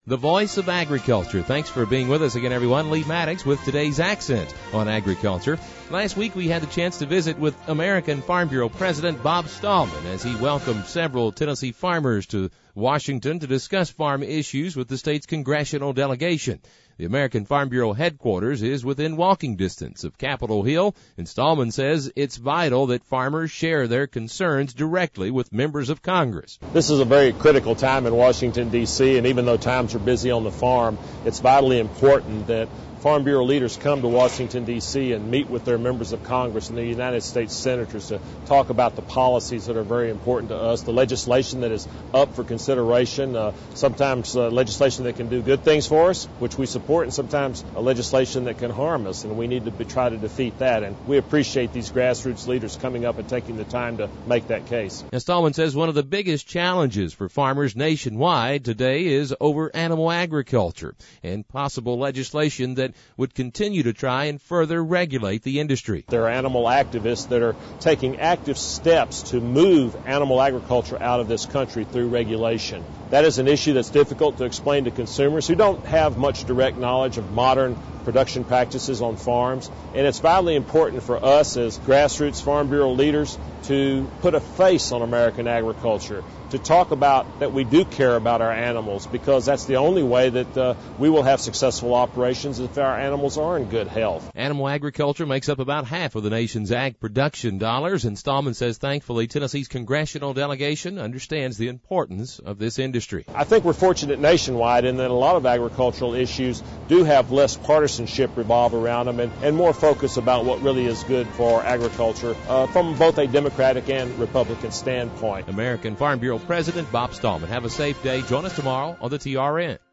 The voice of agriculture. Thanks for being with us again, everyone. Lee Maddox with today's accent on agriculture. Last week we had the chance to visit with American Farm Bureau President Bob Stallman as he welcomed several Tennessee farmers to Washington to discuss farm issues with the state's congressional delegation. The American Farm Bureau headquarters is within walking distance of Capitol Hill, and Stallman says it's vital that farmers share their concerns directly with members of Congress. This is a very critical time in Washington, D.C., and even though times are busy on the farm, it's vitally important that Farm Bureau leaders come to Washington, D.C. and meet with their members of Congress and the United States senators to talk about the policies that are very important to us, the legislation that is up for consideration, sometimes legislation that can do good things for us, which we support, and sometimes legislation that can harm us, and we need to try to defeat that. And we appreciate these grassroots leaders coming up and taking the time to make that case. Now, Stallman says one of the biggest challenges for farmers nationwide today is over animal agriculture and possible legislation that would continue to try and further regulate the industry. There are animal activists that are taking active steps to move animal agriculture out of this country through regulation. That is an issue that's difficult to explain to consumers who don't have much direct knowledge of modern production practices on farms, and it's vitally important for us as grassroots Farm Bureau leaders to put a face on American agriculture, to talk about that we do care about our animals, because that's the only way that we will have successful operations if our animals are in good health. Animal agriculture makes up about half of the nation's ag production dollars, and Stallman says thankfully Tennessee's congressional delegation understands the importance of this industry. I think we're fortunate nationwide in that a lot of agricultural issues do have less partisanship revolve around them and more focus about what really is good for agriculture from both a Democratic and Republican standpoint. American Farm Bureau President Bob Stallman. Have a safe day. Join us tomorrow on the TRN.